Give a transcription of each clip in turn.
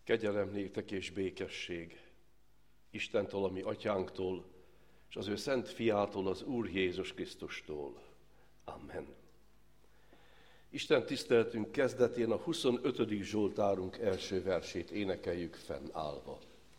Kegyelem néktek és békesség Istentől, a mi atyánktól, és az ő szent fiától, az Úr Jézus Krisztustól. Amen. Isten tiszteletünk kezdetén a 25. Zsoltárunk első versét énekeljük fennállva.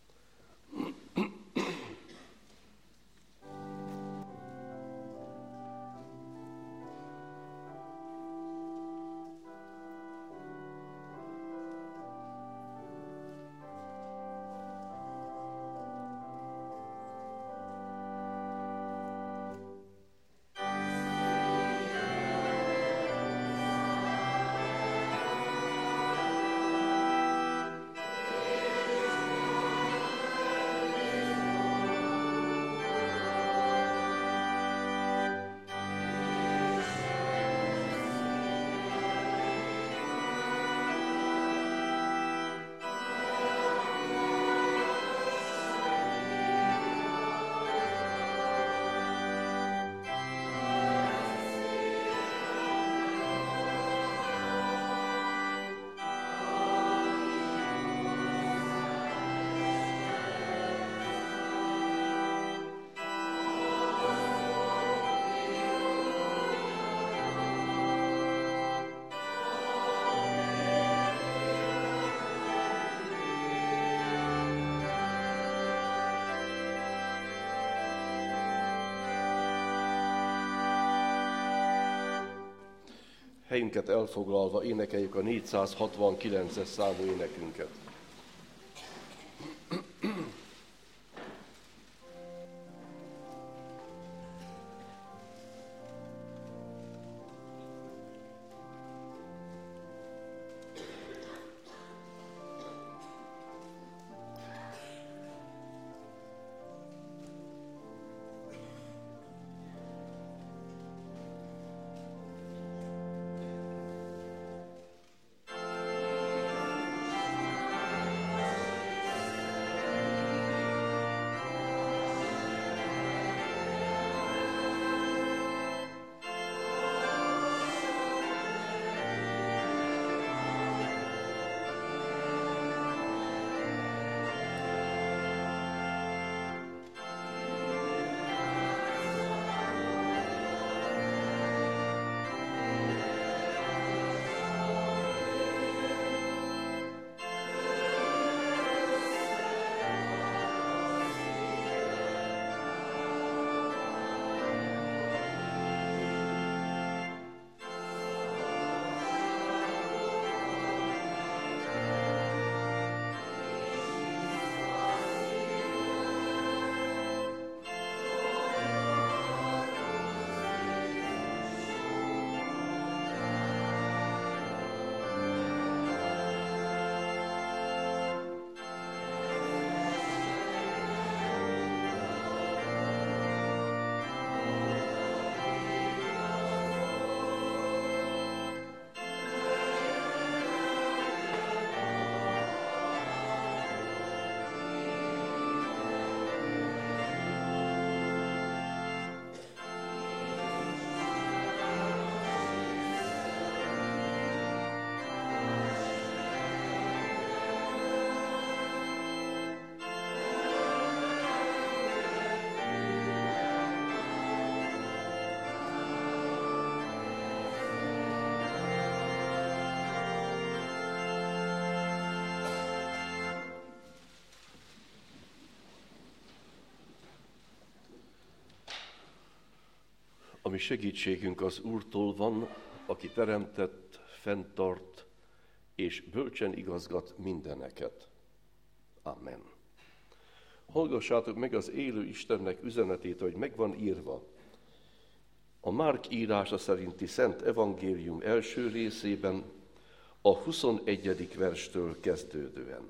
Helyünket elfoglalva énekeljük a 469-es számú énekünket. A mi segítségünk az Úrtól van, aki teremtett, fenntart és bölcsen igazgat mindeneket. Amen. Hallgassátok meg az élő Istennek üzenetét, hogy megvan írva a Márk írása szerinti Szent Evangélium első részében, a 21. verstől kezdődően.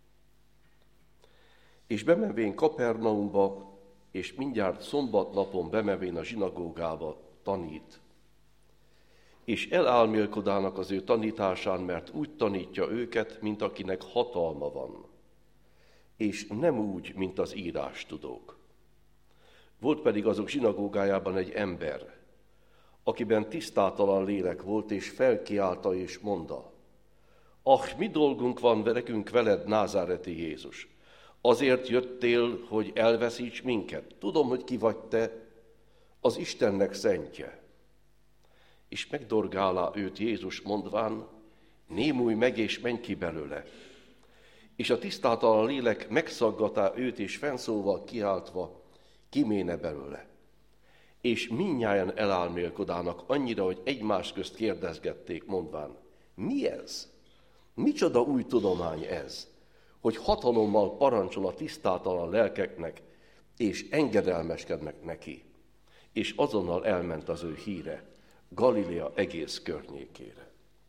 És bemenvén Kapernaumba, és mindjárt szombatnapon bemenvén a zsinagógába tanít. És elálmélkodának az ő tanításán, mert úgy tanítja őket, mint akinek hatalma van, és nem úgy, mint az írástudók. Volt pedig azok zsinagógájában egy ember, akiben tisztátalan lélek volt, és felkiálta és mondta: mi dolgunk van nekünk veled, názáreti Jézus? Azért jöttél, hogy elveszíts minket? Tudom, hogy ki vagy te, az Istennek szentje. És megdorgálá őt Jézus mondván, némulj meg és menj ki belőle. És a tisztátalan lélek megszaggatá őt, és fennszóval kiáltva, kiméne belőle. És mindnyájan elálmélkodának annyira, hogy egymás közt kérdezgették, mondván, mi ez? Micsoda új tudomány ez, hogy hatalommal parancsol a tisztátalan lelkeknek, és engedelmeskednek neki. És azonnal elment az ő híre Galilea egész környékére.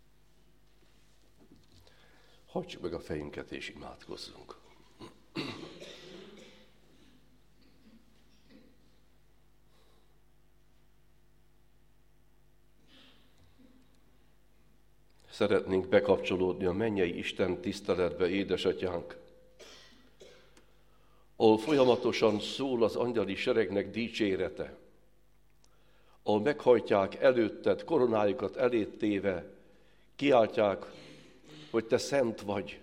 Hajtsuk meg a fejünket és imádkozzunk. Szeretnénk bekapcsolódni a mennyei Isten tiszteletbe, édesatyánk, ahol folyamatosan szól az angyali seregnek dicsérete, ahol meghajtják előtted, koronájukat eléd téve, kiáltják, hogy te szent vagy.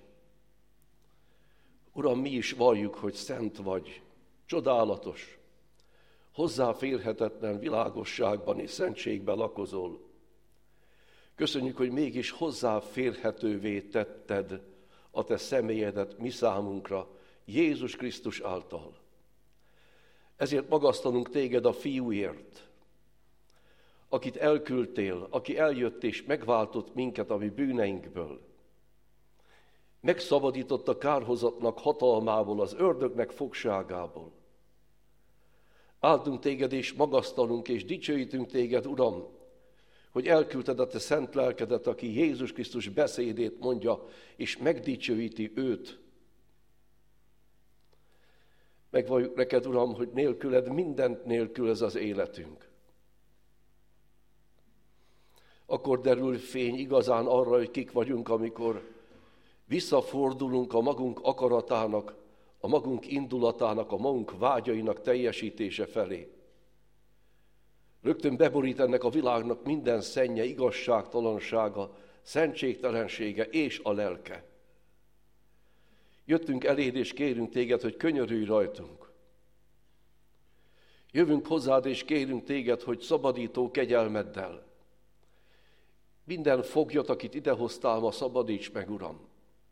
Uram, mi is valljuk, hogy szent vagy, csodálatos, hozzáférhetetlen világosságban és szentségben lakozol. Köszönjük, hogy mégis hozzáférhetővé tetted a te személyedet mi számunkra, Jézus Krisztus által. Ezért magasztalunk téged a Fiúért, akit elküldtél, aki eljött és megváltott minket a mi bűneinkből. Megszabadított a kárhozatnak hatalmából, az ördögnek fogságából. Áldunk téged és magasztalunk és dicsőítünk téged, Uram, hogy elküldted a te szent lelkedet, aki Jézus Krisztus beszédét mondja, és megdicsőíti őt. Megvalljuk neked, Uram, hogy nélküled mindent nélkül ez az életünk. Akkor derül fény igazán arra, hogy kik vagyunk, amikor visszafordulunk a magunk akaratának, a magunk indulatának, a magunk vágyainak teljesítése felé. Rögtön beborít ennek a világnak minden szennye, igazságtalansága, szentségtelensége és a lelke. Jöttünk eléd és kérünk téged, hogy könyörülj rajtunk. Jövünk hozzád és kérünk téged, hogy szabadító kegyelmeddel minden foglyot, akit idehoztál, ma szabadíts meg, Uram.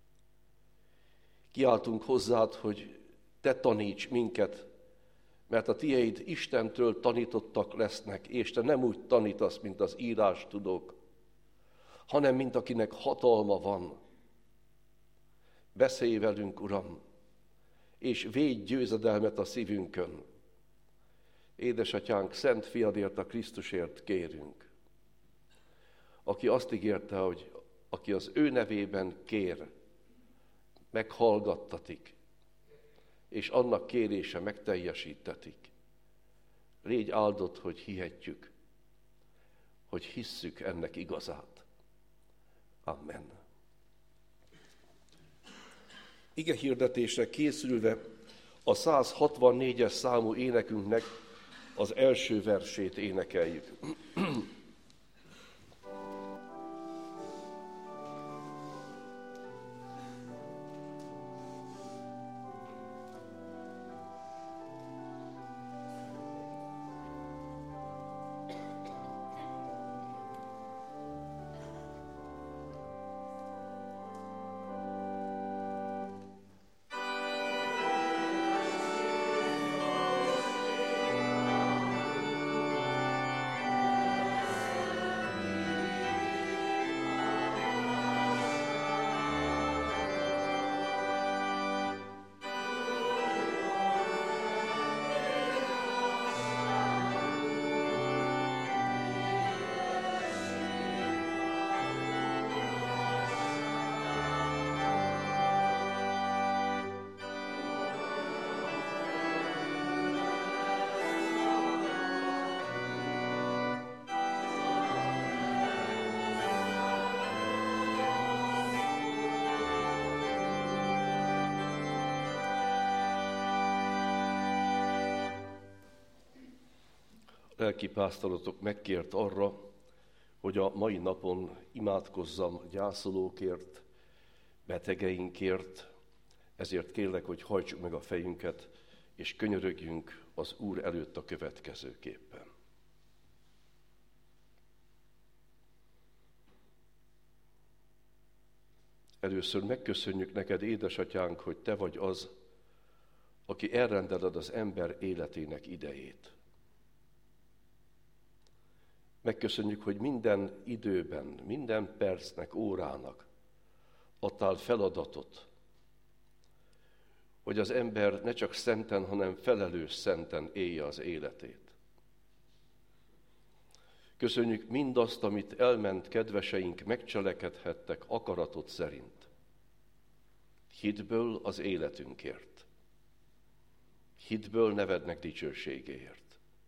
Kiáltunk hozzád, hogy te taníts minket, mert a tieid Istentől tanítottak lesznek, és te nem úgy tanítasz, mint az írástudók, hanem mint akinek hatalma van. Beszélj velünk, Uram, és védj győzedelmet a szívünkön. Édesatyánk, szent fiadért, a Krisztusért kérünk, aki azt ígérte, hogy aki az ő nevében kér, meghallgattatik, és annak kérése megteljesítetik. Légy áldott, hogy hihetjük, hogy hisszük ennek igazát. Amen. Ige hirdetésre készülve a 164-es számú énekünknek az első versét énekeljük. Lelkipásztorotok megkért arra, hogy a mai napon imádkozzam gyászolókért, betegeinkért, ezért kérlek, hogy hajtsuk meg a fejünket, és könyörögjünk az Úr előtt a következőképpen. Először megköszönjük neked, édesatyánk, hogy te vagy az, aki elrendeled az ember életének idejét. Megköszönjük, hogy minden időben, minden percnek, órának adtál feladatot, hogy az ember ne csak szenten, hanem felelős szenten élje az életét. Köszönjük mindazt, amit elment kedveseink megcselekedhettek akaratod szerint. Hitből az életünkért. Hitből nevednek dicsőségéért.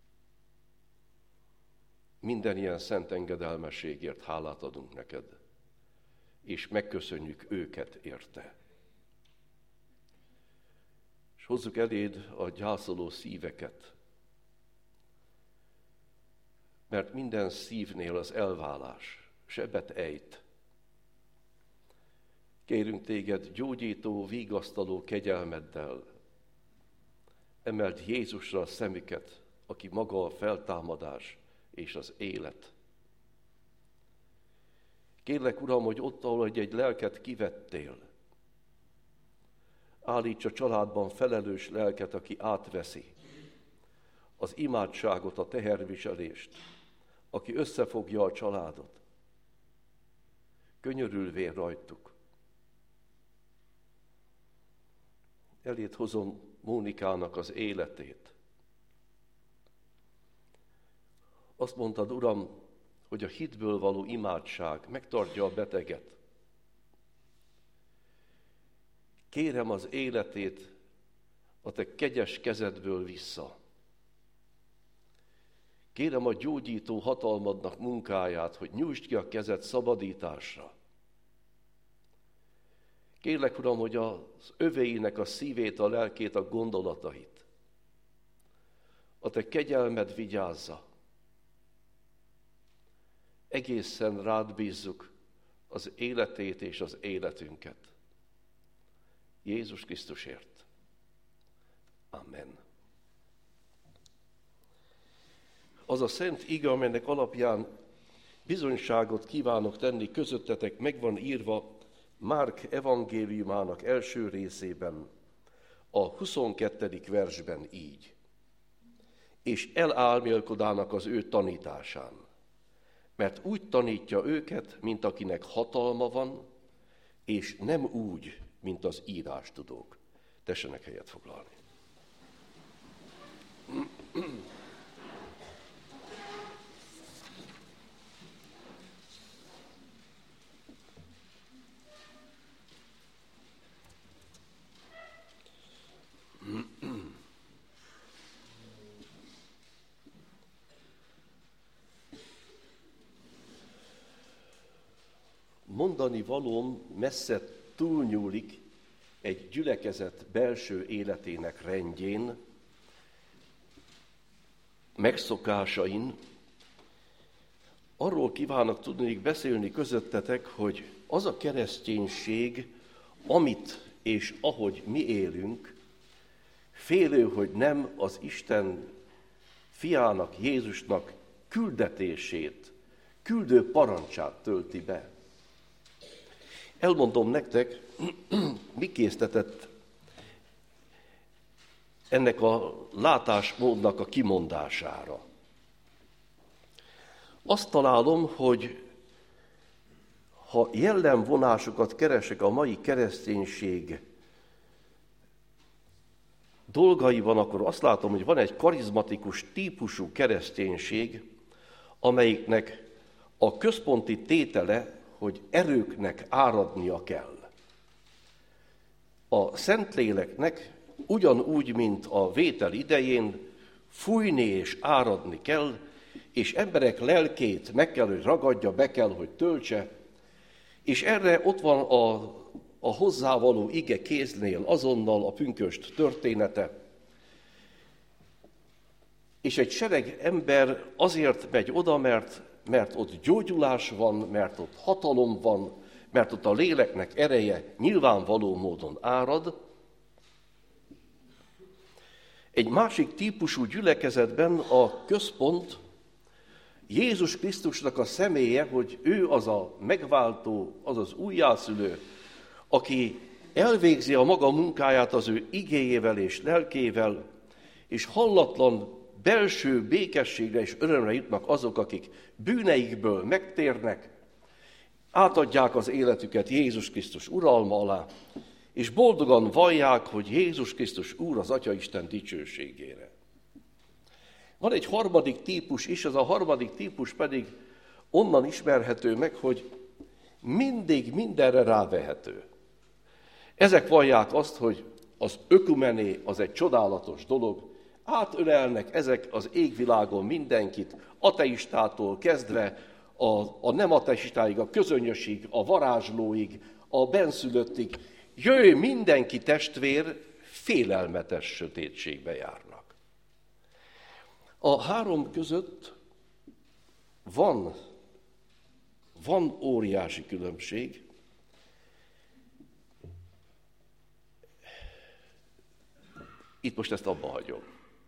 Minden ilyen szent engedelmességért hálát adunk neked, és megköszönjük őket érte. És hozzuk eléd a gyászoló szíveket, mert minden szívnél az elválás sebet ejt. Kérünk téged gyógyító, vigasztaló kegyelmeddel, emeld Jézusra a szemüket, aki maga a feltámadás és az élet. Kérlek, Uram, hogy ott, ahol egy lelket kivettél, állíts a családban felelős lelket, aki átveszi az imádságot, a teherviselést, aki összefogja a családot, könyörülvén rajtuk. Eléd hozom Mónikának az életét. Azt mondtad, Uram, hogy a hitből való imádság megtartja a beteget. Kérem az életét a te kegyes kezedből vissza. Kérem a gyógyító hatalmadnak munkáját, hogy nyújtsd ki a kezed szabadításra. Kérlek, Uram, hogy az övéinek a szívét, a lelkét, a gondolatait a te kegyelmed vigyázza. Egészen rád bízzuk az életét és az életünket. Jézus Krisztusért. Amen. Az a szent ige, amelynek alapján bizonyságot kívánok tenni közöttetek, meg van írva Márk evangéliumának első részében, a 22. versben így. És elálmélkodának az ő tanításán, mert úgy tanítja őket, mint akinek hatalma van, és nem úgy, mint az írástudók. Tessenek helyet foglalni. Mondani valóm messze túlnyúlik egy gyülekezet belső életének rendjén, megszokásain. Arról kívánok tudnék beszélni közöttetek, hogy az a kereszténység, amit és ahogy mi élünk, félő, hogy nem az Isten fiának, Jézusnak küldetését, küldő parancsát tölti be. Elmondom nektek, mi késztetett ennek a látásmódnak a kimondására. Azt találom, hogy ha jellemvonásokat keresek a mai kereszténység dolgaiban, akkor azt látom, hogy van egy karizmatikus típusú kereszténység, amelyiknek a központi tétele, hogy erőknek áradnia kell. A Szentléleknek ugyanúgy, mint a vétel idején fújni és áradni kell, és emberek lelkét meg kell, hogy ragadja, be kell, hogy töltse, és erre ott van a hozzávaló ige kéznél azonnal a pünkösd története. És egy sereg ember azért megy oda, mert ott gyógyulás van, mert ott hatalom van, mert ott a léleknek ereje nyilvánvaló módon árad. Egy másik típusú gyülekezetben a központ Jézus Krisztusnak a személye, hogy ő az a megváltó, az az újjászülő, aki elvégzi a maga munkáját az ő igéjével és lelkével, és hallatlan belső békességre és örömre jutnak azok, akik bűneikből megtérnek, átadják az életüket Jézus Krisztus uralma alá, és boldogan vallják, hogy Jézus Krisztus Úr az Atyaisten dicsőségére. Van egy harmadik típus is, ez a harmadik típus pedig onnan ismerhető meg, hogy mindig mindenre rávehető. Ezek vallják azt, hogy az ökumené az egy csodálatos dolog, átölelnek ezek az égvilágon mindenkit, ateistától kezdve a nem ateistáig, a közönyösig, a varázslóig, a benszülöttig. Jöjj, mindenki testvér, félelmetes sötétségbe járnak. A három között van óriási különbség. Itt most ezt abba hagyom.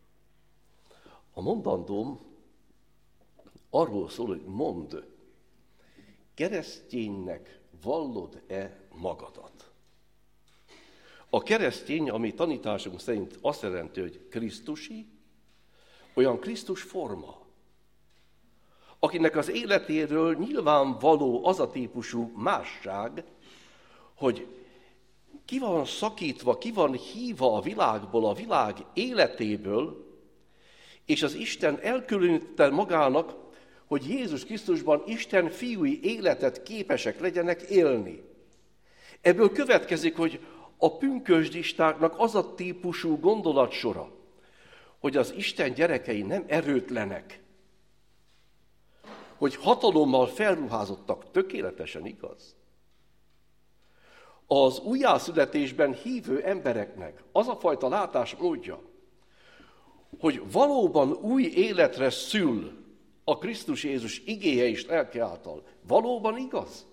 A mondandóm arról szól, hogy mondd, kereszténynek vallod-e magadat? A keresztény, ami tanításunk szerint azt jelenti, hogy krisztusi, olyan Krisztus forma, akinek az életéről nyilvánvaló az a típusú másság, hogy ki van szakítva, ki van hívva a világból, a világ életéből, és az Isten elkülönítette magának, hogy Jézus Krisztusban Isten fiúi életet képesek legyenek élni. Ebből következik, hogy a pünkösdistáknak az a típusú gondolatsora, hogy az Isten gyerekei nem erőtlenek, hogy hatalommal felruházottak, tökéletesen igaz. Az újjászületésben hívő embereknek az a fajta látásmódja, hogy valóban új életre szül a Krisztus Jézus igéje és lelke által, valóban igaz?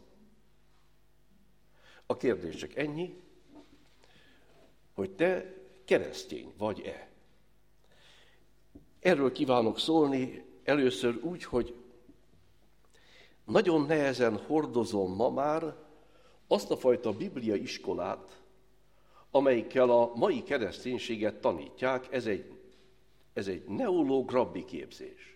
A kérdés csak ennyi, hogy te keresztény vagy-e. Erről kívánok szólni először úgy, hogy nagyon nehezen hordozom ma már azt a fajta bibliai iskolát, amelyikkel a mai kereszténységet tanítják, ez egy neológ rabbi képzés.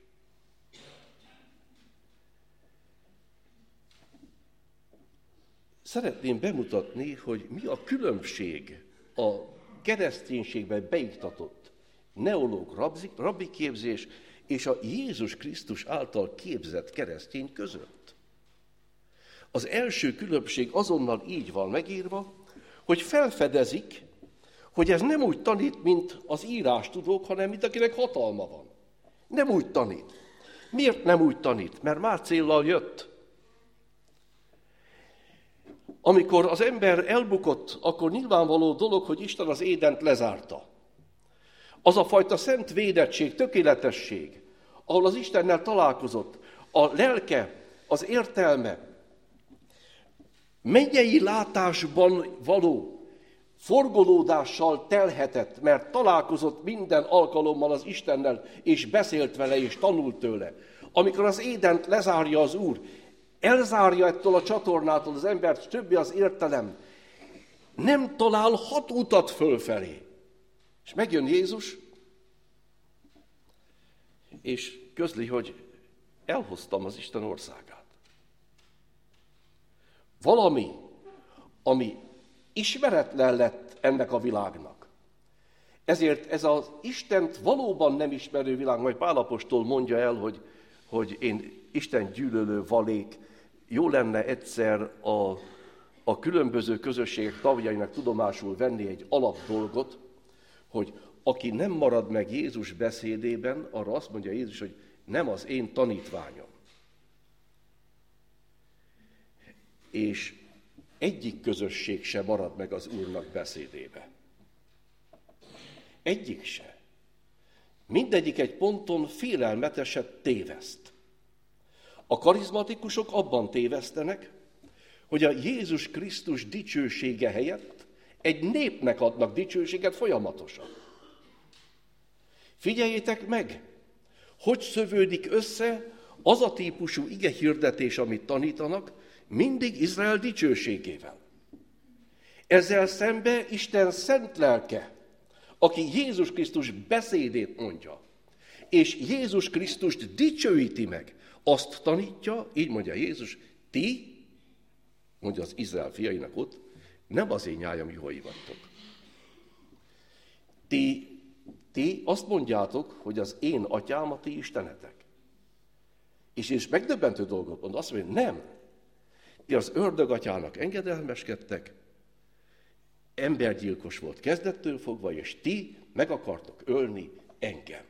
Szeretném bemutatni, hogy mi a különbség a kereszténységben beiktatott neológ rabbi képzés és a Jézus Krisztus által képzett keresztény között. Az első különbség azonnal így van megírva, hogy felfedezik, hogy ez nem úgy tanít, mint az írástudók, hanem mint akinek hatalma van. Nem úgy tanít. Miért nem úgy tanít? Mert más céllal jött. Amikor az ember elbukott, akkor nyilvánvaló dolog, hogy Isten az Édent lezárta. Az a fajta szent védettség, tökéletesség, ahol az Istennel találkozott, a lelke, az értelme, mennyei látásban való forgolódással telhetett, mert találkozott minden alkalommal az Istennel, és beszélt vele, és tanult tőle. Amikor az Édent lezárja az Úr, elzárja ettől a csatornától az embert, többi az értelem, nem talál hat utat fölfelé. És megjön Jézus, és közli, hogy elhoztam az Isten országát. Valami, ami ismeretlen lett ennek a világnak. Ezért ez az Istent valóban nem ismerő világ, majd Pál apostol mondja el, hogy én Isten gyűlölő valék, jó lenne egyszer a különböző közösségek tagjainak tudomásul venni egy alapdolgot, hogy aki nem marad meg Jézus beszédében, arra azt mondja Jézus, hogy nem az én tanítványom. És egyik közösség se marad meg az Úrnak beszédébe. Egyik se. Mindegyik egy ponton félelmeteset téveszt. A karizmatikusok abban tévesztenek, hogy a Jézus Krisztus dicsősége helyett egy népnek adnak dicsőséget folyamatosan. Figyeljétek meg, hogy szövődik össze az a típusú igehirdetés, amit tanítanak, mindig Izrael dicsőségével. Ezzel szembe Isten szent lelke, aki Jézus Krisztus beszédét mondja, és Jézus Krisztust dicsőíti meg, azt tanítja, így mondja Jézus, ti, mondja az Izrael fiainak ott, nem az én nyájam juhai vagytok. Ti azt mondjátok, hogy az én atyám a ti istenetek. És megdöbbentő dolgot mond, azt mondja, nem. Ti az ördög atyának engedelmeskedtek, embergyilkos volt kezdettől fogva, és ti meg akartok ölni engem.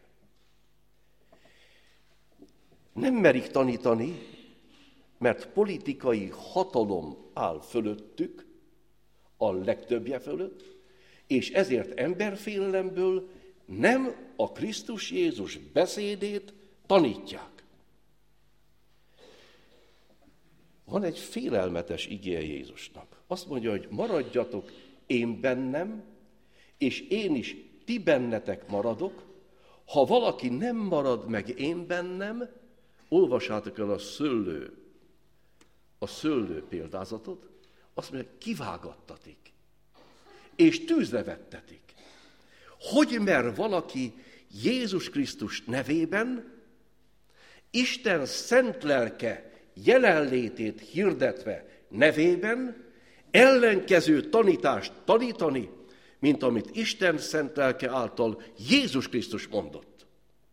Nem merik tanítani, mert politikai hatalom áll fölöttük, a legtöbbje fölött, és ezért emberfélelemből nem a Krisztus Jézus beszédét tanítják. Van egy félelmetes igéje Jézusnak. Azt mondja, hogy maradjatok én bennem, és én is ti bennetek maradok. Ha valaki nem marad meg én bennem, olvassátok el a szőlő példázatot, azt mondja, kivágattatik, és tűzre vettetik. Hogy mer valaki Jézus Krisztus nevében, Isten szent lelke jelenlétét hirdetve nevében, ellenkező tanítást tanítani, mint amit Isten szent lelke által Jézus Krisztus mondott.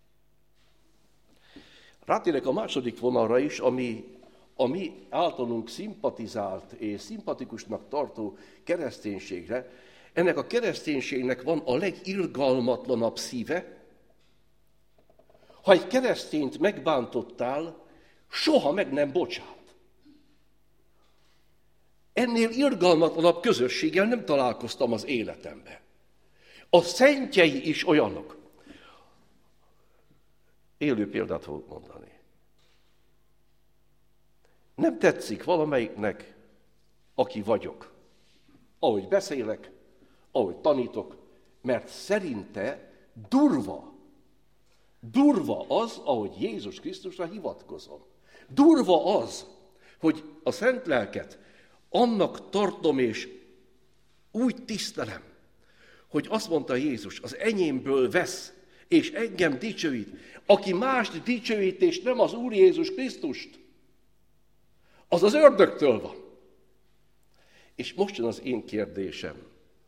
Rátérek a második vonalra is, ami általunk szimpatizált és szimpatikusnak tartó kereszténységre. Ennek a kereszténységnek van a legirgalmatlanabb szíve. Ha egy keresztényt megbántottál, soha meg nem bocsát. Ennél irgalmatlanabb közösséggel nem találkoztam az életemben. A szentjei is olyanok. Élő példát fogok mondani. Nem tetszik valamelyiknek, aki vagyok. Ahogy beszélek, ahogy tanítok, mert szerinte durva az, ahogy Jézus Krisztusra hivatkozom. Durva az, hogy a szent lelket annak tartom és úgy tisztelem, hogy azt mondta Jézus, az enyémből vesz, és engem dicsőít. Aki mást dicsőít, és nem az Úr Jézus Krisztust, az az ördögtől van. És most jön az én kérdésem.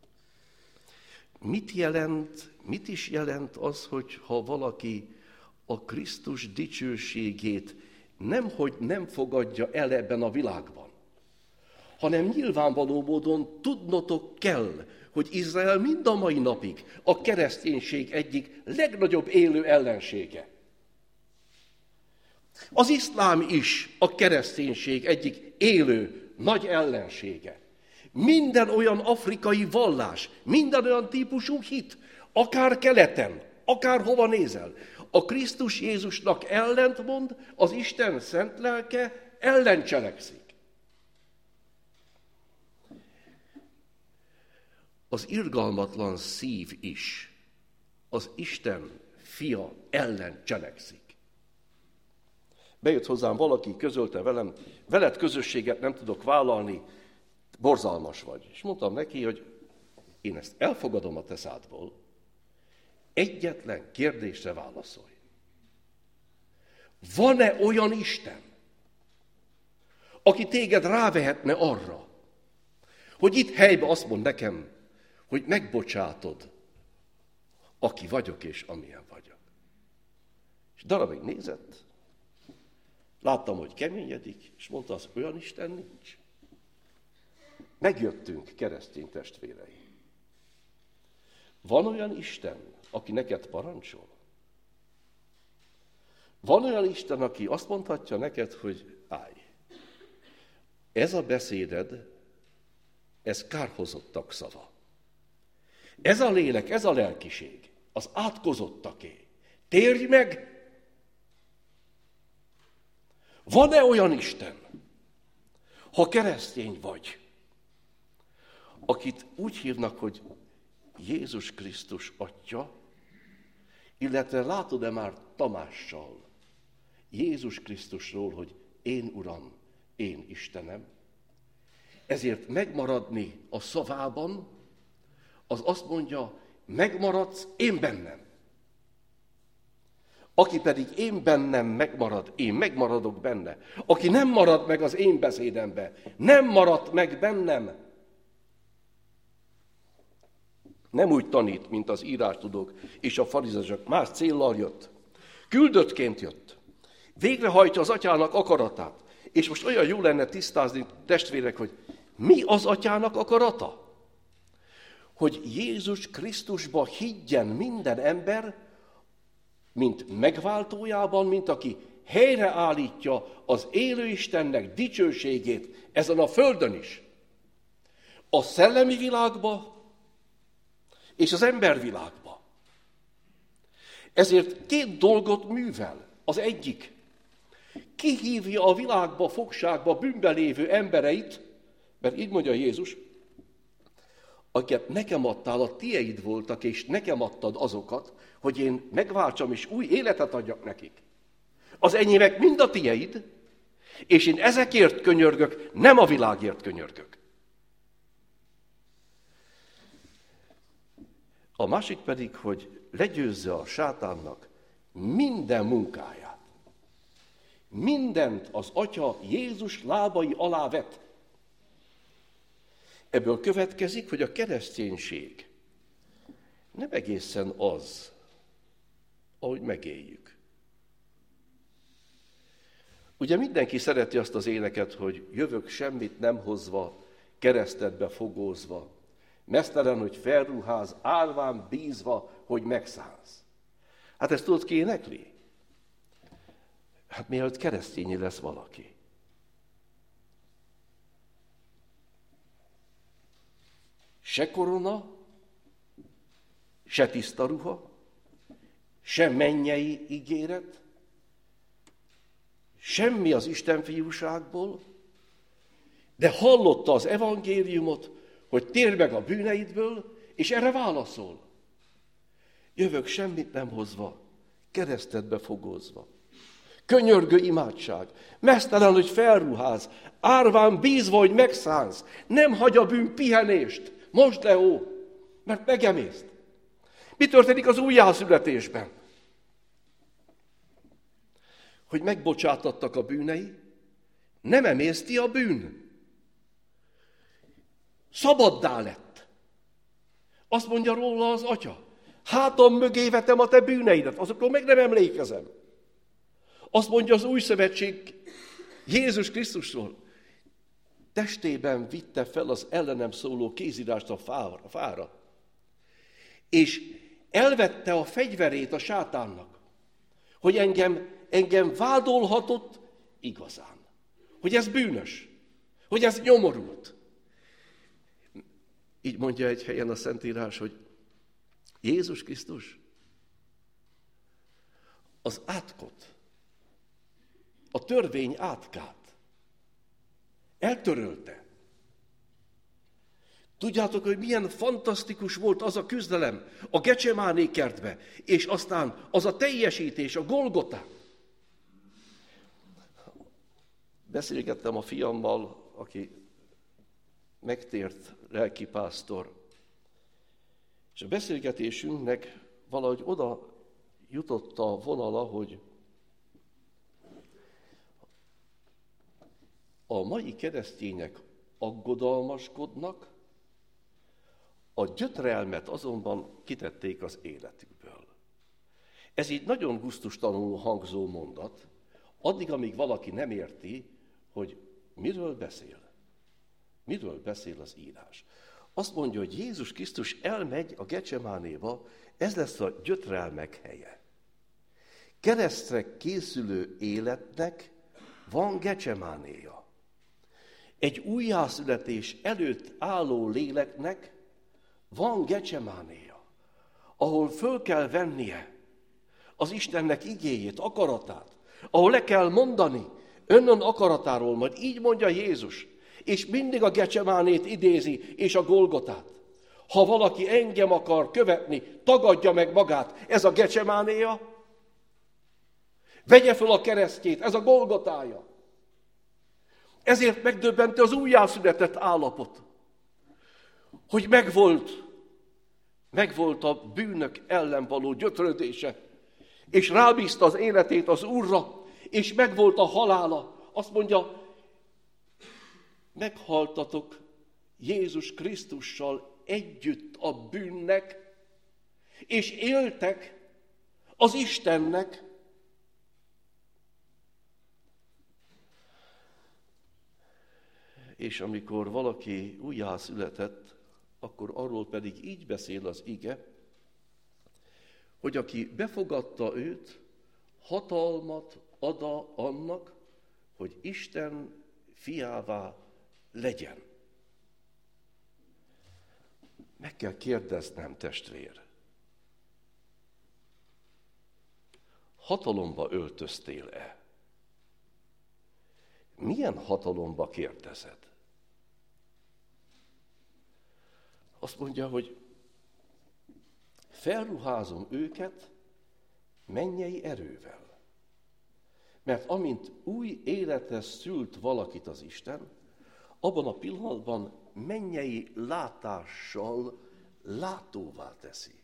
Mit is jelent az, hogy ha valaki a Krisztus dicsőségét nemhogy nem fogadja el ebben a világban, hanem nyilvánvaló módon tudnotok kell, hogy Izrael mind a mai napig a kereszténység egyik legnagyobb élő ellensége. Az iszlám is a kereszténység egyik élő, nagy ellensége. Minden olyan afrikai vallás, minden olyan típusú hit, akár keleten, akár hova nézel, a Krisztus Jézusnak ellentmond, az Isten szent lelke ellencselekszik. Az irgalmatlan szív is az Isten fia ellen cselekszik. Bejött hozzám valaki, közölte velem, veled közösséget nem tudok vállalni, borzalmas vagy. És mondtam neki, hogy én ezt elfogadom a te szádból, egyetlen kérdésre válaszolj. Van-e olyan Isten, aki téged rávehetne arra, hogy itt helyben azt mond nekem, hogy megbocsátod, aki vagyok és amilyen vagyok. És darabig nézett, láttam, hogy keményedik, és mondta, az olyan Isten nincs. Megjöttünk, keresztény testvérei. Van olyan Isten, aki neked parancsol? Van olyan Isten, aki azt mondhatja neked, hogy állj, ez a beszéded, ez kárhozottak szava. Ez a lélek, ez a lelkiség, az átkozottaké. Térj meg! Van-e olyan Isten, Ha keresztény vagy, akit úgy hívnak, hogy Jézus Krisztus Atya, illetve látod-e már Tamással Jézus Krisztusról, hogy én Uram, én Istenem, ezért megmaradni a szavában, az azt mondja, megmaradsz én bennem. Aki pedig én bennem megmarad, én megmaradok benne. Aki nem marad meg az én beszédembe, nem maradt meg bennem. Nem úgy tanít, mint az írástudók és a farizeusok, más céllal jött. Küldöttként jött. Végrehajtja az atyának akaratát. És most olyan jó lenne tisztázni, testvérek, hogy mi az atyának akarata? Hogy Jézus Krisztusba higgyen minden ember, mint megváltójában, mint aki helyreállítja az élő Istennek dicsőségét ezen a földön is. A szellemi világba és az embervilágba. Ezért két dolgot művel. Az egyik, kihívja a világba, fogságba, bűnbe lévő embereit, mert így mondja Jézus, akiket nekem adtál, a tieid voltak, és nekem adtad azokat, hogy én megváltsam, és új életet adjak nekik. Az enyémek mind a tieid, és én ezekért könyörgök, nem a világért könyörgök. A másik pedig, hogy legyőzze a sátánnak minden munkáját. Mindent az Atya Jézus lábai alá vet. Ebből következik, hogy a kereszténység nem egészen az, ahogy megéljük. Ugye mindenki szereti azt az éneket, hogy jövök semmit nem hozva, keresztedbe fogózva, meztelen, hogy felruház, árván bízva, hogy megszánsz. Hát ezt tudod ki énekli? Hát mielőtt keresztényi lesz valaki. Se korona, se tiszta ruha, se mennyei ígéret, semmi az Isten fiúságból, de hallotta az evangéliumot, hogy térd meg a bűneidből, és erre válaszol. Jövök semmit nem hozva, keresztedbe fogózva. Könyörgő imádság, meztelen, hogy felruház, árván bízva, hogy megszánsz, nem hagy a bűn pihenést, most le, ó, mert megemészt. Mi történik az újjászületésben? Hogy megbocsátattak a bűnei, nem emészti a bűn. Szabaddá lett. Azt mondja róla az Atya, hátam mögé vetem a te bűneidet, azokról meg nem emlékezem. Azt mondja az új szövetség Jézus Krisztusról, testében vitte fel az ellenem szóló kézírást a fára, és elvette a fegyverét a sátánnak, hogy engem vádolhatott igazán. Hogy ez bűnös, hogy ez nyomorult. Így mondja egy helyen a Szentírás, hogy Jézus Krisztus az átkot, a törvény átkát eltörölte. Tudjátok, hogy milyen fantasztikus volt az a küzdelem a Gecsemáné kertbe, és aztán az a teljesítés a Golgotán. Beszélgettem a fiammal, aki megtért lelkipásztor, és a beszélgetésünknek valahogy oda jutott a vonala, hogy a mai keresztények aggodalmaskodnak, a gyötrelmet azonban kitették az életükből. Ez így nagyon gusztustalanul hangzó mondat, addig, amíg valaki nem érti, hogy miről beszél. Miről beszél az írás. Azt mondja, hogy Jézus Krisztus elmegy a Gecsemánéba, ez lesz a gyötrelmek helye. Keresztre készülő életnek van Gecsemánéja. Egy újjászületés előtt álló léleknek van Gecsemánéja, ahol föl kell vennie az Istennek igéjét, akaratát, ahol le kell mondani önön akaratáról, majd így mondja Jézus, És mindig a Gecsemánét idézi, és a Golgotát. Ha valaki engem akar követni, tagadja meg magát. Ez a Gecsemánéja. Vegye föl a keresztjét, ez a Golgotája. Ezért megdöbbentő az újjászületett állapot, hogy megvolt a bűnök ellen való gyötrődése, és rábízta az életét az Úrra, és megvolt a halála. Azt mondja, meghaltatok Jézus Krisztussal együtt a bűnnek, és éltek az Istennek. És amikor valaki újjászületett, akkor arról pedig így beszél az ige, hogy aki befogadta őt, hatalmat ad annak, hogy Isten fiává legyen. Meg kell kérdeznem, testvér, hatalomba öltöztél-e? Milyen hatalomba kérdezed? Azt mondja, hogy felruházom őket mennyei erővel. Mert amint új életre szült valakit az Isten, abban a pillanatban mennyei látással látóvá teszi.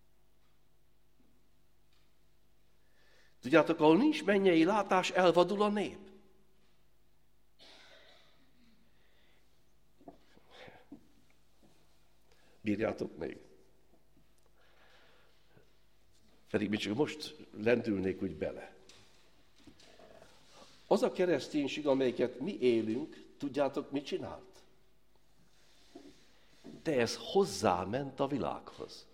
Tudjátok, ahol nincs mennyei látás, elvadul a nép. Bírjátok még? Pedig mi csak most lendülnék úgy bele. Az a kereszténység, amelyiket mi élünk, tudjátok, mit csinált? De ez hozzáment a világhoz.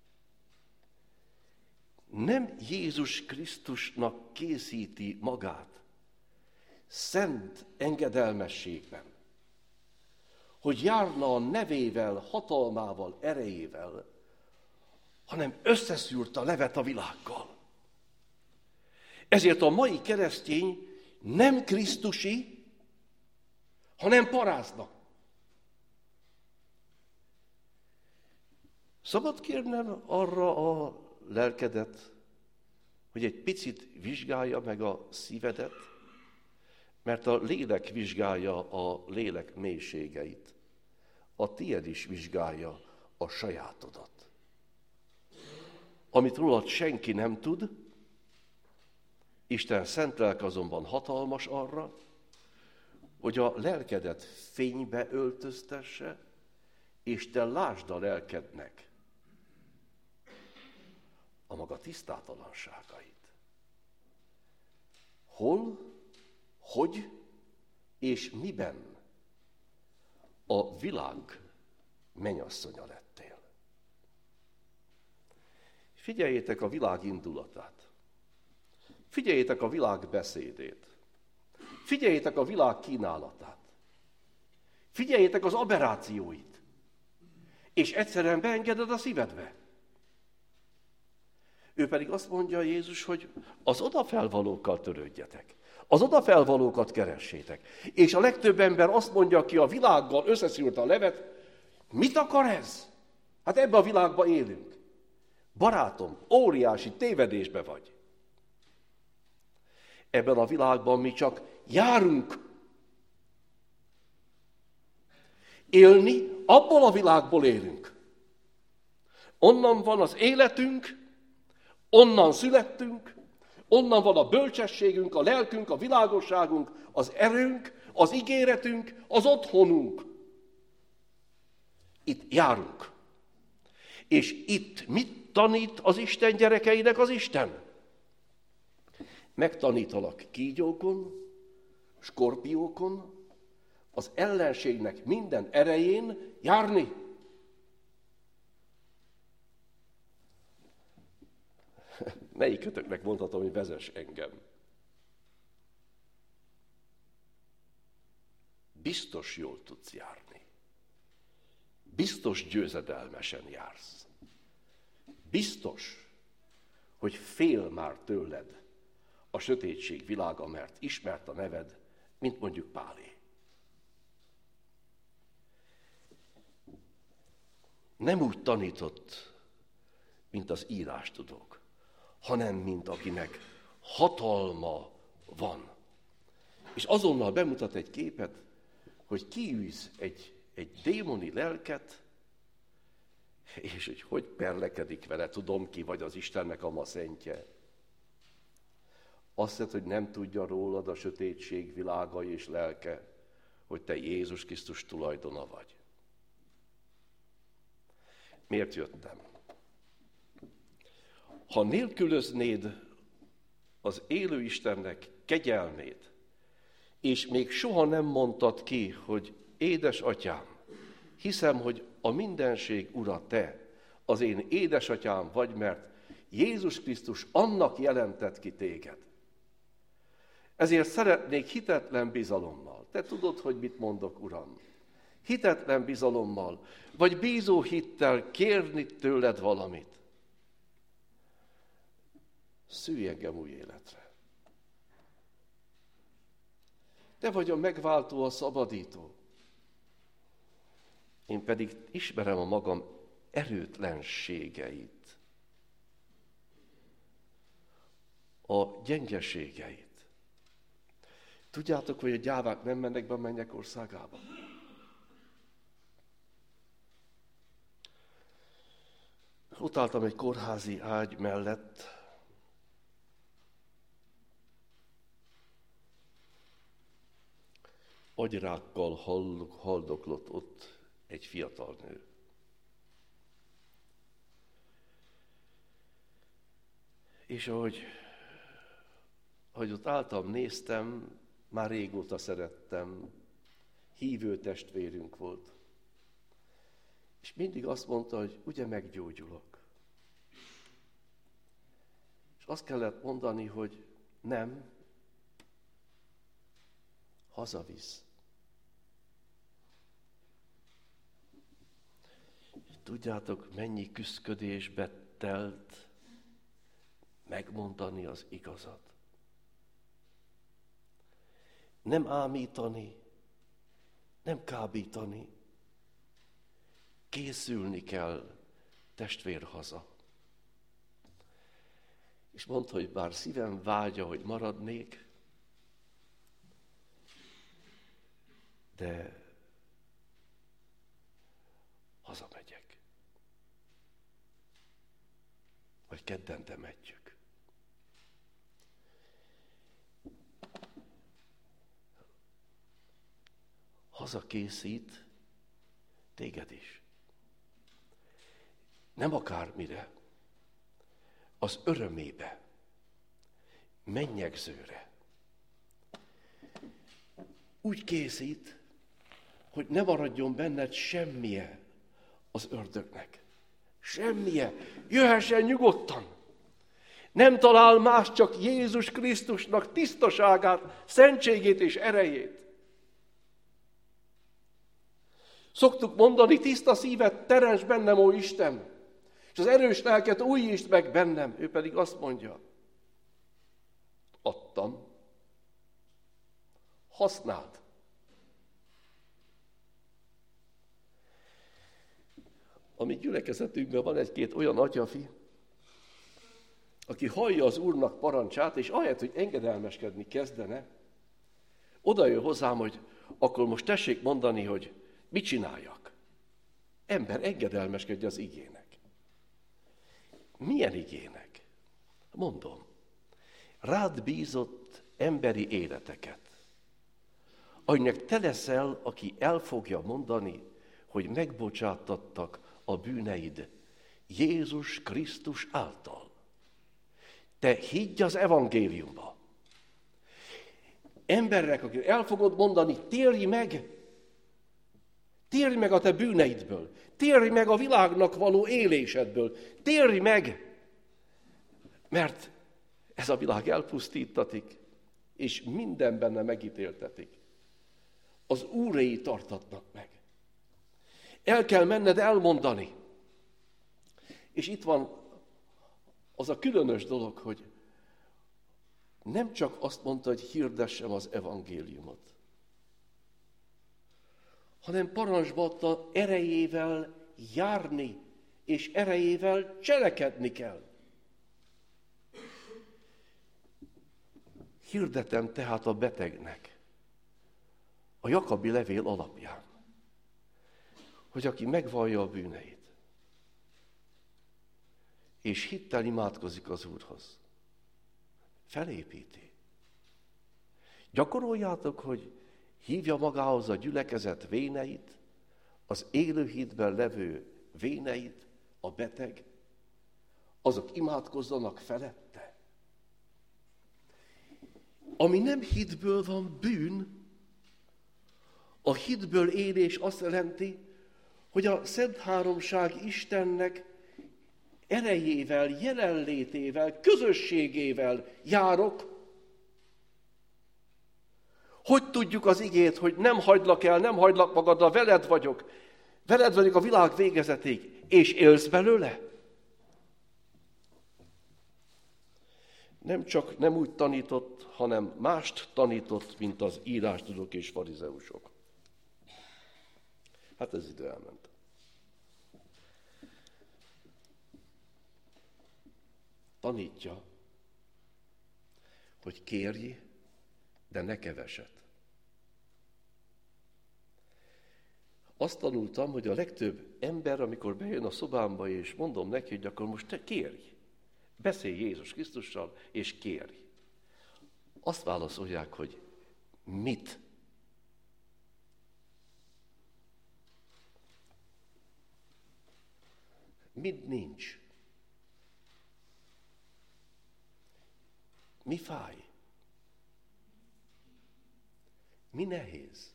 Nem Jézus Krisztusnak készíti magát szent engedelmességben, hogy járna a nevével, hatalmával, erejével, hanem összeszűrt a levet a világgal. Ezért a mai keresztény nem krisztusi, hanem parázna. Szabad kérnem arra a lelkedet, hogy egy picit vizsgálja meg a szívedet, mert a lélek vizsgálja a lélek mélységeit. A tied is vizsgálja a sajátodat. Amit rólad senki nem tud, Isten szent lelke azonban hatalmas arra, hogy a lelkedet fénybe öltöztesse, és te lásd a lelkednek a maga tisztátalanságait. Hol, hogy és miben a világ mennyasszonya lettél. Figyeljétek a világ indulatát. Figyeljétek a világ beszédét. Figyeljétek a világ kínálatát. Figyeljétek az aberrációit. És egyszerűen beengeded a szívedbe. Ő pedig azt mondja Jézus, hogy az odafelvalókkal törődjetek. Az odafelvalókat keressétek. És a legtöbb ember azt mondja, aki a világgal összeszűrte a levet, mit akar ez? Hát ebbe a világba élünk. Barátom, óriási tévedésbe vagy. Ebben a világban mi csak járunk. Élni, abból a világból élünk. Onnan van az életünk, onnan születtünk, onnan van a bölcsességünk, a lelkünk, a világosságunk, az erőnk, az ígéretünk, az otthonunk. Itt járunk. És itt mit tanít az Isten gyerekeinek az Isten? Megtanítalak kígyókon, skorpiókon, az ellenségnek minden erején járni. Melyikötöknek mondhatom, hogy vezess engem? Biztos jól tudsz járni. Biztos győzedelmesen jársz. Biztos, hogy fél már tőled a sötétség világa, mert ismert a neved, mint mondjuk Pálé. nem úgy tanított, mint az írástudók, hanem mint akinek hatalma van. És azonnal bemutat egy képet, hogy kiűz egy démoni lelket, és hogy perlekedik vele, tudom ki vagy az Istennek a ma szentje. Azt hiszed, hogy nem tudja rólad a sötétség világa és lelke, hogy te Jézus Krisztus tulajdona vagy. Miért jöttem? Ha nélkülöznéd az élő Istennek kegyelmét, és még soha nem mondtad ki, hogy édesatyám, hiszem, hogy a mindenség ura te, az én édesatyám vagy, mert Jézus Krisztus annak jelentett ki téged. Ezért szeretnék hitetlen bizalommal, te tudod, hogy mit mondok, Uram, hitetlen bizalommal, vagy bízó hittel kérni tőled valamit. Szülj engem új életre. Te vagy a megváltó, a szabadító. Én pedig ismerem a magam erőtlenségeit, a gyengeségeit. Tudjátok, hogy a gyávák nem mennek be a mennyek országába? Ott álltam egy kórházi ágy mellett, agyrákkal haldoklott ott egy fiatal nő. És ahogy ott álltam, néztem, már régóta szerettem, hívő testvérünk volt. És mindig azt mondta, hogy ugye meggyógyulok. És azt kellett mondani, hogy nem, hazavisz. Tudjátok, mennyi küszködésbe telt megmondani az igazat. Nem ámítani, nem kábítani. Készülni kell, testvér, haza. És mondta, hogy bár szívem vágya, hogy maradnék, de hazamegyek. Vagy kedden temetjük. Hazakészít téged is. Nem akármire, az örömébe, mennyegzőre. Úgy készít, hogy ne maradjon benned semmije az ördögnek. Semmije. Jöhessen nyugodtan. Nem talál más, csak Jézus Krisztusnak tisztaságát, szentségét és erejét. Szoktuk mondani, tiszta szívet teremts bennem, ó Isten, és az erős lelket újítsd meg bennem. Ő pedig azt mondja, adtam, használd. A mi gyülekezetünkben van egy-két olyan atyafi, aki hallja az Úrnak parancsát, és ahelyett, hogy engedelmeskedni kezdene, oda jön hozzám, hogy akkor most tessék mondani, hogy mit csináljak. Ember, engedelmeskedj az igének. Milyen igének? Mondom, rád bízott emberi életeket, aminek te leszel, aki el fogja mondani, hogy megbocsátattak a bűneid Jézus Krisztus által. Te higgy az evangéliumba. Embernek, akik el fogod mondani, térj meg a te bűneidből, térj meg a világnak való élésedből, térj meg, mert ez a világ elpusztítatik, és minden benne megítéltetik. Az Úréi tartatnak meg. El kell menned elmondani. És itt van az a különös dolog, hogy nem csak azt mondta, hogy hirdessem az evangéliumot, hanem parancsba adta erejével járni, és erejével cselekedni kell. Hirdetem tehát a betegnek, a Jakabi levél alapján, hogy aki megvallja a bűneit, és hittel imádkozik az Úrhoz, felépíti. Gyakoroljátok, hogy hívja magához a gyülekezet véneit, az élő hitben levő véneit, a beteg, azok imádkozzanak felette. Ami nem hitből van bűn, a hitből élés azt jelenti, hogy a Szent Háromság Istennek erejével, jelenlétével, közösségével járok. Hogy tudjuk az igét, hogy nem hagylak el, nem hagylak magadra, veled vagyok a világ végezetéig, és élsz belőle? Nem csak nem úgy tanított, hanem mást tanított, mint az írástudók és farizeusok. Hát ez idő elment. Tanítja, hogy kérj, de ne keveset. Azt tanultam, hogy a legtöbb ember, amikor bejön a szobámba, és mondom neki, hogy akkor most te kérj, beszélj Jézus Krisztussal, és kérj. Azt válaszolják, hogy mit? Mit nincs? Mi fáj? Mi nehéz?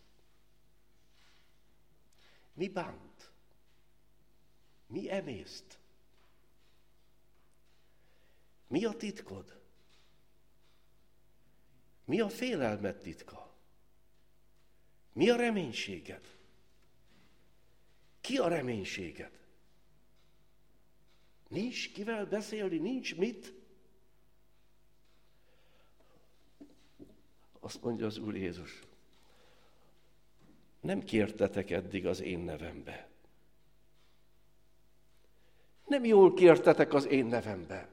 Mi bánt? Mi emészt? Mi a titkod? Mi a félelmed titka? Mi a reménységed? Ki a reménységed? Nincs kivel beszélni, nincs mit? Azt mondja az Úr Jézus, nem kértetek eddig az én nevembe. Nem jól kértetek az én nevembe.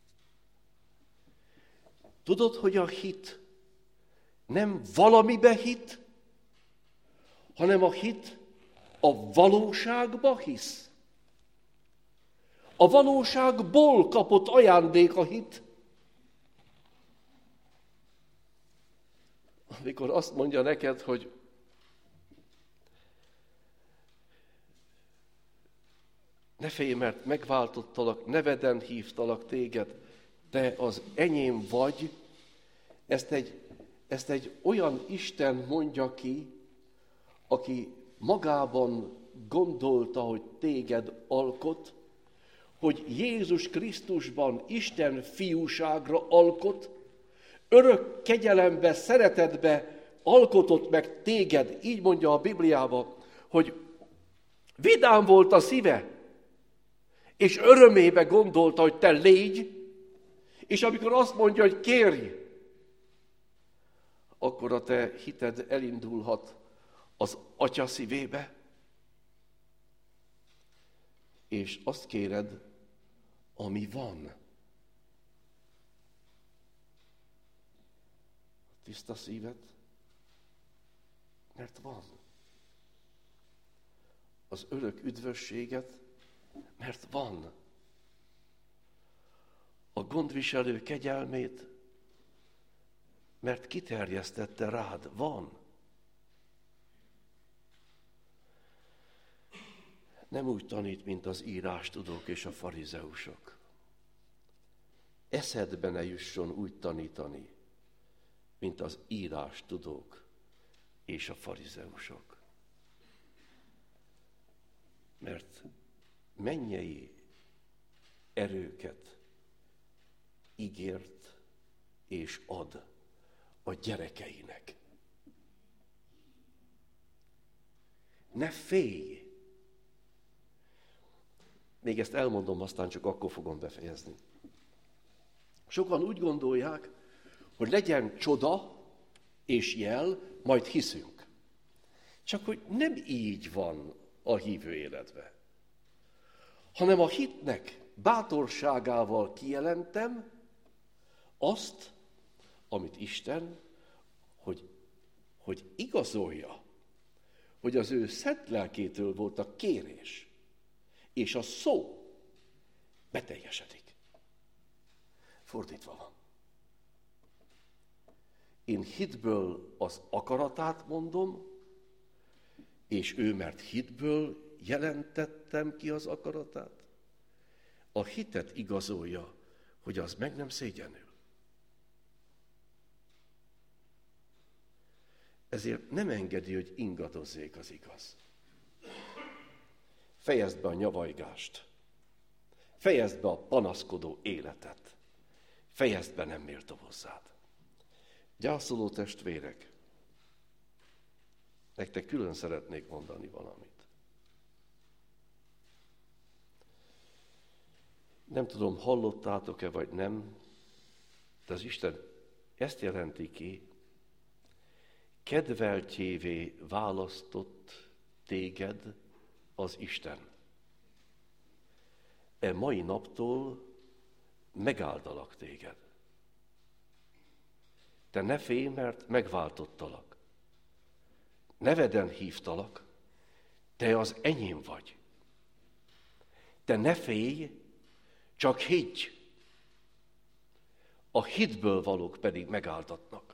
Tudod, hogy a hit nem valamibe hit, hanem a hit a valóságba hisz. A valóságból kapott ajándék a hit. Amikor azt mondja neked, hogy ne félj, mert megváltottalak, neveden hívtalak téged, te az enyém vagy, ezt egy olyan Isten mondja ki, aki magában gondolta, hogy téged alkot, hogy Jézus Krisztusban Isten fiúságra alkot, örök kegyelembe, szeretetbe alkotott meg téged, így mondja a Bibliában, hogy vidám volt a szíve, és örömébe gondolta, hogy te légy, és amikor azt mondja, hogy kérj, akkor a te hited elindulhat az Atya szívébe, és azt kéred, ami van. Tiszta szívet, mert van. Az örök üdvösséget, mert van. A gondviselő kegyelmét, mert kiterjesztette rád, van. Nem úgy tanít, mint az írástudók és a farizeusok. Eszedbe ne jusson úgy tanítani, mint az írástudók és a farizeusok. Mert mennyei erőket ígért és ad a gyerekeinek. Ne félj! Még ezt elmondom, aztán csak akkor fogom befejezni. Sokan úgy gondolják, hogy legyen csoda és jel, majd hiszünk. Csak hogy nem így van a hívő életben. hanem a hitnek bátorságával kijelentem azt, amit Isten, hogy igazolja, hogy az ő szent lelkétől volt a kérés, és a szó beteljesedik. Fordítva van. Én hitből az akaratát mondom, és ő, mert hitből jelentettem ki az akaratát, a hitet igazolja, hogy az meg nem szégyenül. Ezért nem engedi, hogy ingadozzék az igaz. Fejezd be a nyavajgást. Fejezd be a panaszkodó életet. Fejezd be, nem méltó hozzád. Gyászoló testvérek, nektek külön szeretnék mondani valamit. Nem tudom, hallottátok-e vagy nem, de az Isten ezt jelenti ki, kedveltjévé választott téged az Isten. E mai naptól megáldalak téged. Te ne félj, mert megváltottalak. Neveden hívtalak, te az enyém vagy. Te ne félj, csak higgy. A hitből valók pedig megáldatnak.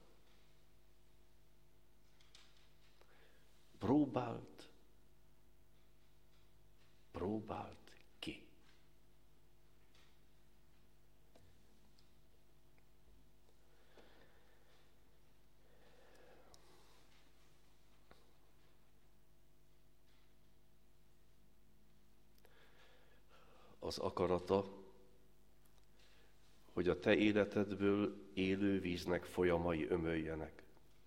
Próbáld ki. Az akarata, hogy a te életedből élő víznek folyamai ömöljenek.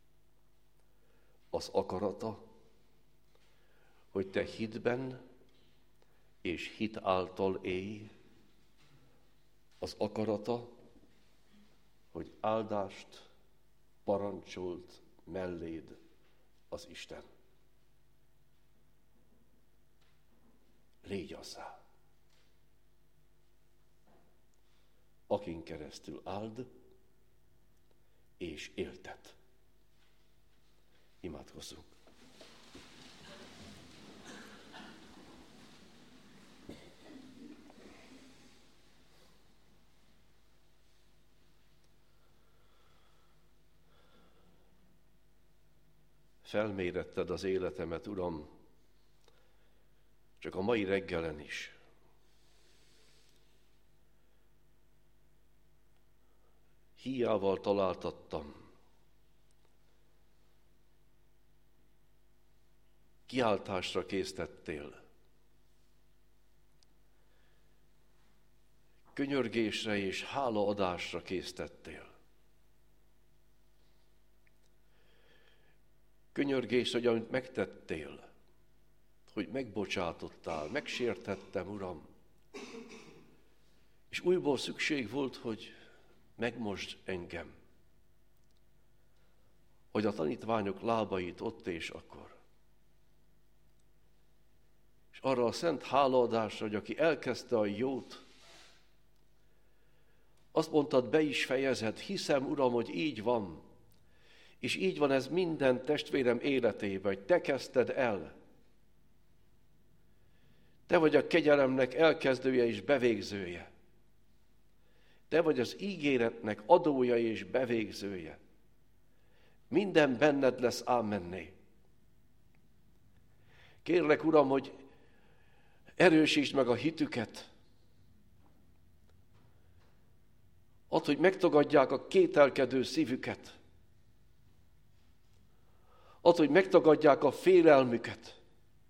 Az akarata, hogy te hitben és hit által élj. Az akarata, hogy áldást parancsolt melléd az Isten. Légy azzá, akin keresztül áld és éltet. Imádkozzunk. Felméretted az életemet, Uram, csak a mai reggelen is. Híjával találtattam. Kiáltásra késztettél. Könyörgésre és hálaadásra késztettél. Könyörgés, hogy amit megtettél, hogy megbocsátottál, megsértettem, Uram. És újból szükség volt, hogy megmosd engem, hogy a tanítványok lábait ott és akkor. És arra a szent hálaadásra, hogy aki elkezdte a jót, azt mondtad, be is fejezed, hiszem, Uram, hogy így van. És így van ez minden testvérem életében, hogy te kezdted el. Te vagy a kegyelemnek elkezdője és bevégzője. Te vagy az ígéretnek adója és bevégzője. Minden benned lesz ámenné. Kérlek, Uram, hogy erősítsd meg a hitüket. Add, hogy megtagadják a kételkedő szívüket. Add, hogy megtagadják a félelmüket.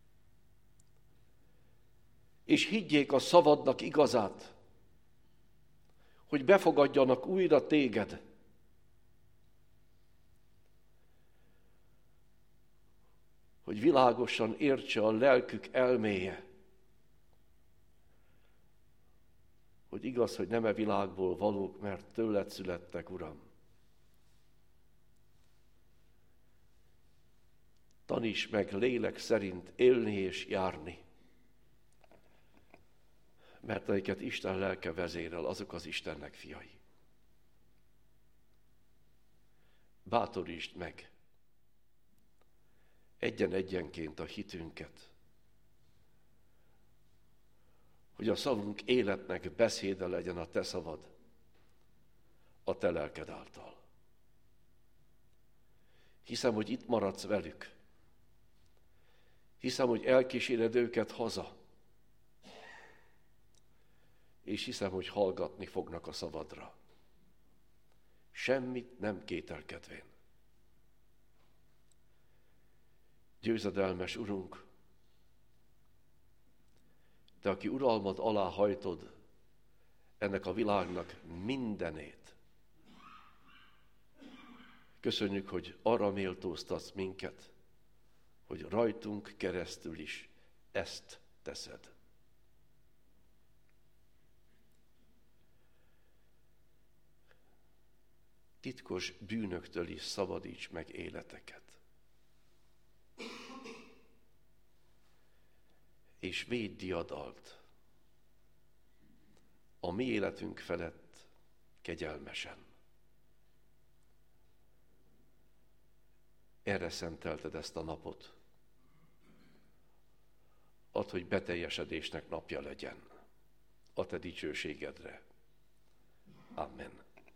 És higgyék a szavadnak igazát, hogy befogadjanak újra téged. Hogy világosan értse a lelkük elméje, hogy igaz, hogy nem e világból valók, mert tőled születtek, Uram. Taníts meg lélek szerint élni és járni. mert akiket Isten lelke vezérel, azok az Istennek fiai. Bátorítsd meg egyen-egyenként a hitünket, hogy a szavunk életnek beszéde legyen a te szavad, a te lelked által. Hiszem, hogy itt maradsz velük. Hiszem, hogy elkíséred őket haza. És hiszem, hogy hallgatni fognak a szavadra. Semmit nem kételkedvén. Győzedelmes Urunk, Te, aki uralmad alá hajtod ennek a világnak mindenét, köszönjük, hogy arra méltóztatsz minket, hogy rajtunk keresztül is ezt teszed. Titkos bűnöktől is szabadíts meg életeket. És védj diadalt a mi életünk felett kegyelmesen. Erre szentelted ezt a napot. Add, hogy beteljesedésnek napja legyen a te dicsőségedre. Amen.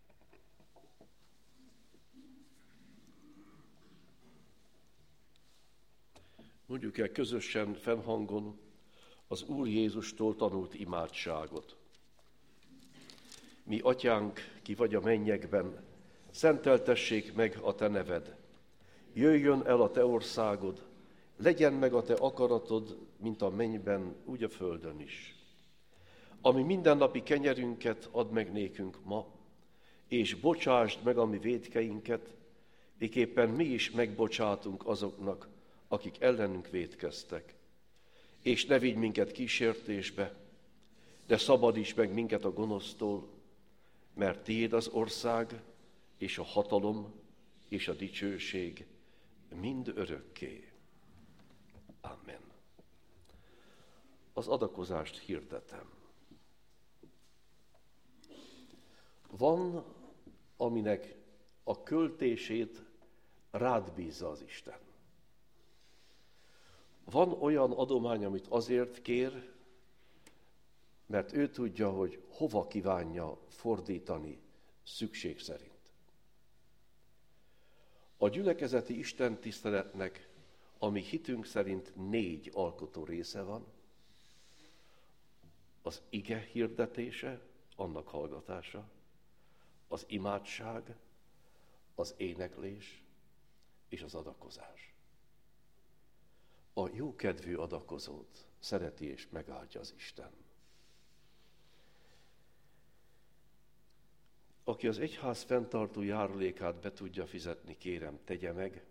Mondjuk el közösen, fennhangon az Úr Jézustól tanult imádságot. Mi, Atyánk, ki vagy a mennyekben, szenteltessék meg a te neved. Jöjjön el a te országod, legyen meg a te akaratod, mint a mennyben, úgy a földön is. Ami mindennapi kenyerünket add meg nékünk ma, és bocsásd meg a mi vétkeinket, miképpen mi is megbocsátunk azoknak, akik ellenünk vétkeztek. És ne vigy minket kísértésbe, de szabadíts meg minket a gonosztól, mert tiéd az ország, és a hatalom, és a dicsőség mind örökké. Amen. Az adakozást hirdetem. Van, aminek a költését rád bízza az Isten. Van olyan adomány, amit azért kér, mert ő tudja, hogy hova kívánja fordítani szükség szerint. A gyülekezeti Isten tiszteletnek, ami hitünk szerint 4 alkotó része van, az ige hirdetése, annak hallgatása, az imádság, az éneklés és az adakozás. A jókedvű adakozót szereti és megáldja az Isten. Aki az egyház fenntartó járulékát be tudja fizetni, kérem, tegye meg.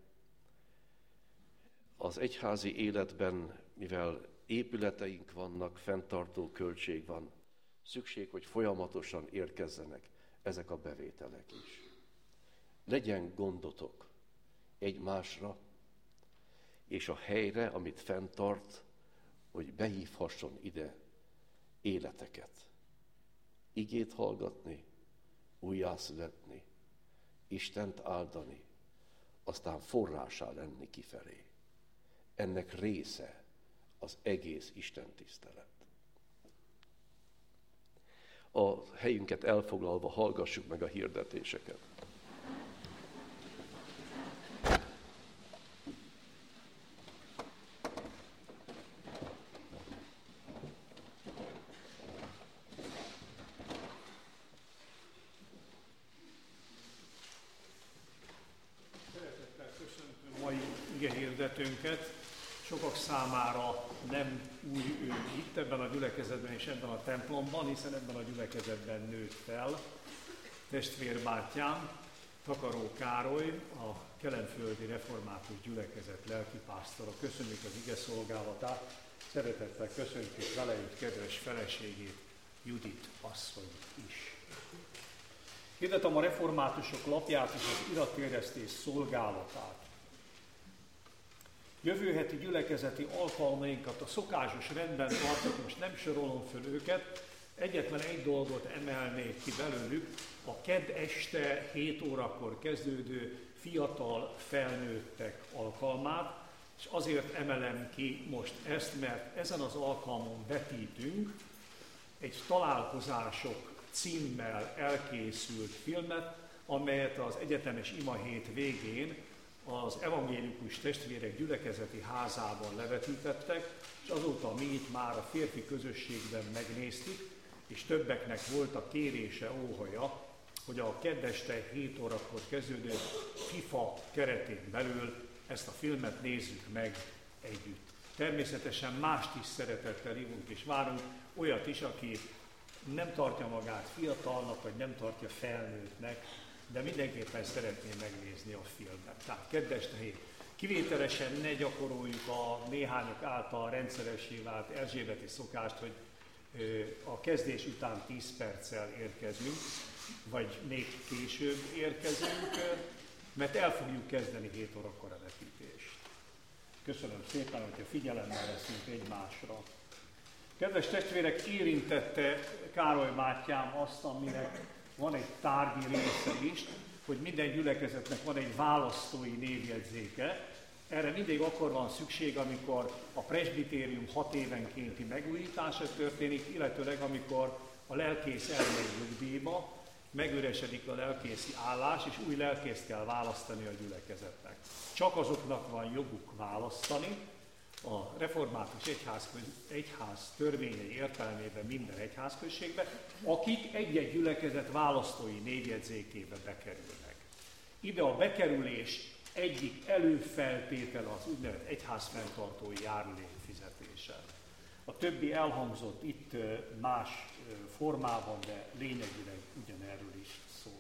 Az egyházi életben, mivel épületeink vannak, fenntartó költség van, szükség, hogy folyamatosan érkezzenek ezek a bevételek is. Legyen gondotok egymásra, és a helyre, amit fenntart, hogy behívhasson ide életeket. Igét hallgatni, újjászületni, Istent áldani, aztán forrásá lenni kifelé. Ennek része az egész Isten tisztelet. A helyünket elfoglalva hallgassuk meg a hirdetéseket. Hirdetőnket. Sokak számára nem úgy itt ebben a gyülekezetben és ebben a templomban, hiszen ebben a gyülekezetben nőtt fel testvérbátyám, Takaró Károly, a Kelenföldi Református Gyülekezet lelkipásztora. Köszönjük az ige szolgálatát, szeretettel köszöntjük vele és kedves feleségét, Judit asszonyt is. Hirdetem a reformátusok lapját és az iratterjesztés szolgálatát. Jövő heti gyülekezeti alkalmainkat a szokásos rendben tartjuk, most nem sorolom föl őket, egyetlen egy dolgot emelnék ki belőlük, a kedd este 7 órakor kezdődő fiatal felnőttek alkalmát, és azért emelem ki most ezt, mert ezen az alkalmon vetítünk egy találkozások címmel elkészült filmet, amelyet az egyetemes imahét végén az evangélikus testvérek gyülekezeti házában levetítettek, és azóta mi itt már a férfi közösségben megnéztük, és többeknek volt a kérése, óhaja, hogy a kedd este 7 órakor kezdődő FIFA keretén belül ezt a filmet nézzük meg együtt. Természetesen mást is szeretettel hívunk és várunk, olyat is, aki nem tartja magát fiatalnak, vagy nem tartja felnőttnek, de mindenképpen szeretné megnézni a filmet. Tehát kedd este 7. Kivételesen ne gyakoroljuk a néhányok által rendszeressé vált erzsébeti szokást, hogy a kezdés után 10 perccel érkezünk, vagy még később érkezünk, mert el fogjuk kezdeni 7 órakor a vetítést. Köszönöm szépen, hogyha figyelemmel leszünk egymásra. Kedves testvérek, érintette Károly bátyám azt, aminek van egy tárgyi része is, hogy minden gyülekezetnek van egy választói névjegyzéke. Erre mindig akkor van szükség, amikor a presbitérium 6 évenkénti megújítása történik, illetőleg amikor a lelkész elmegy nyugdíjba, megüresedik a lelkészi állás, és új lelkészt kell választani a gyülekezetnek. Csak azoknak van joguk választani, a református egyház törvényei értelmében minden egyházközségbe, akik egy-egy gyülekezet választói névjegyzékébe bekerülnek. Ide a bekerülés egyik előfeltétele az úgynevezett egyházfenntartói járulék fizetése. A többi elhangzott itt más formában, de lényegileg ugyanerről is szól.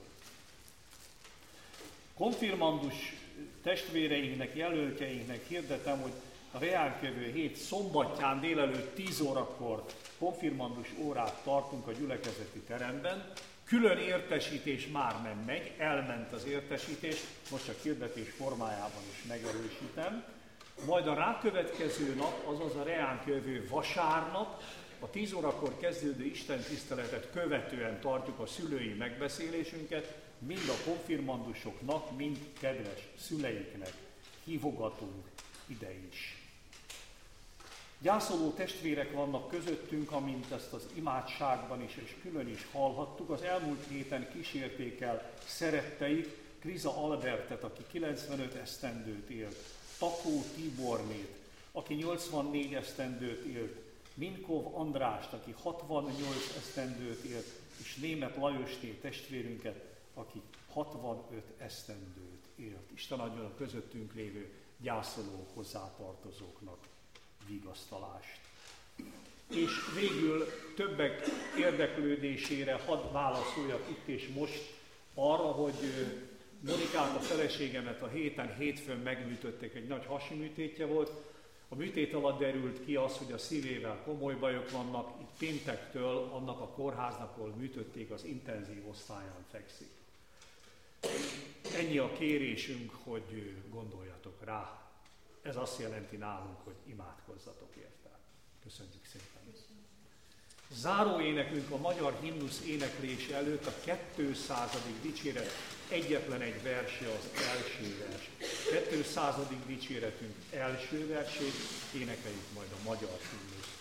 Konfirmandus testvéreinknek, jelöltjeinknek hirdetem, hogy a reálkövő hét szombatján délelőtt 10 órakor konfirmandus órát tartunk a gyülekezeti teremben. Külön értesítés már nem megy, elment az értesítés, most a hirdetés formájában is megerősítem. Majd a rákövetkező nap, azaz a reálkövő vasárnap, a 10 órakor kezdődő istentiszteletet követően tartjuk a szülői megbeszélésünket, mind a konfirmandusoknak, mind kedves szüleiknek hívogatunk ide is. Gyászoló testvérek vannak közöttünk, amint ezt az imádságban is és külön is hallhattuk. Az elmúlt héten kísérték el szeretteik Kriza Albertet, aki 95 esztendőt élt, Takó Tibornét, aki 84 esztendőt élt, Minkov Andrást, aki 68 esztendőt élt, és Németh Lajosté testvérünket, aki 65 esztendőt élt. Isten adjon a közöttünk lévő gyászoló hozzátartozóknak vigasztalást. És végül többek érdeklődésére hadd válaszoljak itt és most arra, hogy Monikát, a feleségemet a hétfőn megműtötték, egy nagy hasműtétje volt. A műtét alatt derült ki az, hogy a szívével komoly bajok vannak, itt péntektől annak a kórháznak, ahol műtötték, az intenzív osztályán fekszik. Ennyi a kérésünk, hogy gondoljatok rá. Ez azt jelenti nálunk, hogy imádkozzatok érte. Köszönjük szépen. Záró énekünk a magyar himnusz éneklése előtt a 200. dicséret egyetlen egy verse, az első vers. 200. dicséretünk első versét énekeljük majd a magyar himnusz.